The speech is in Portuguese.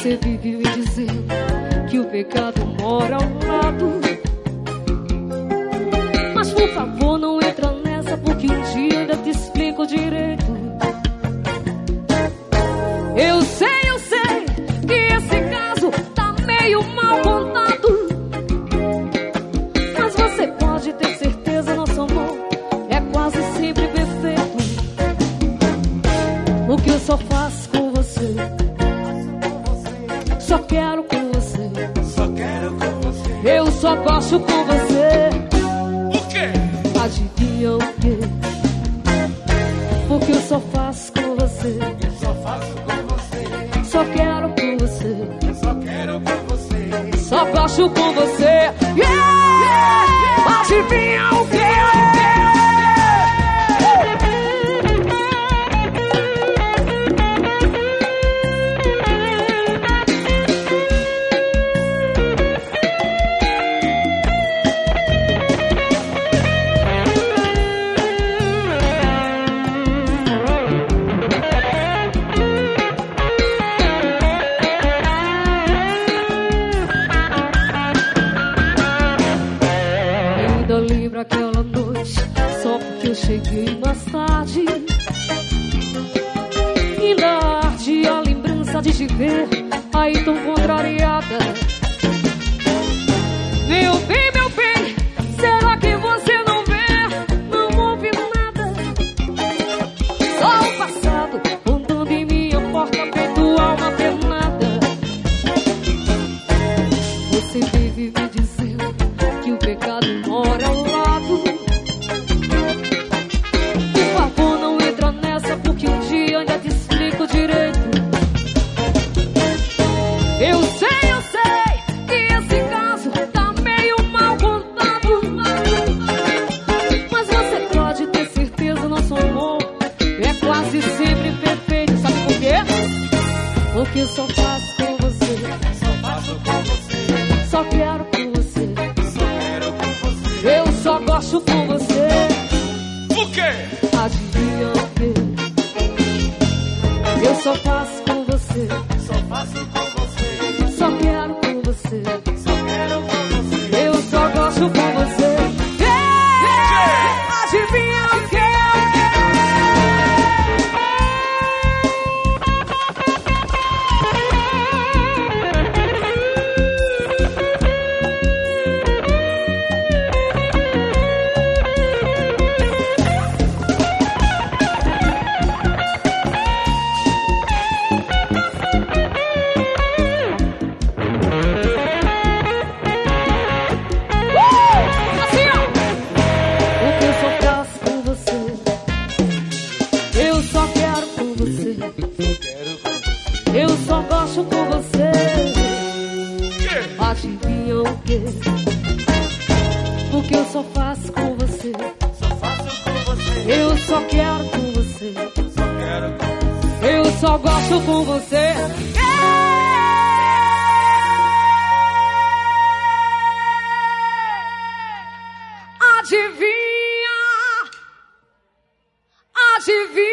Você vive me dizendo que o pecado mora ao lado. Mas por favor não entra nessa, porque um dia ainda te explico direito. Eu sei que esse caso tá meio mal contado, mas você pode ter certeza, nosso amor é quase sempre perfeito. O que eu só faço com você, só quero com você, eu só gosto com você. O quê? Adivinha o quê? Porque eu só faço com você, só quero com você, só gosto com você. Yeah! Adivinha o quê? Lembra aquela noite, só porque eu cheguei mais tarde. Ainda arde a lembrança de te ver aí tão contrariada. Meu bem, será que você não vê? Não ouve nada, só o passado rondando em minha porta, feito alma penada. Você vive me dizendo que o pecado mora ao lado. Por favor, não entra nessa, porque um dia ainda te explico direito. Eu sei que esse caso tá meio mal contado, mas você pode ter certeza, nosso amor é quase sempre perfeito. Sabe por quê? Porque eu só faço com você, só quero com você, eu só gosto com você. O quê? Adivinha o quê? Eu só faço com você, só quero com você, eu só gosto com você. Yeah! Adivinha o quê? Eu só gosto com você. Adivinha o quê? Porque eu só faço com você, eu só quero com você, eu só gosto com você. Adivinha, adivinha.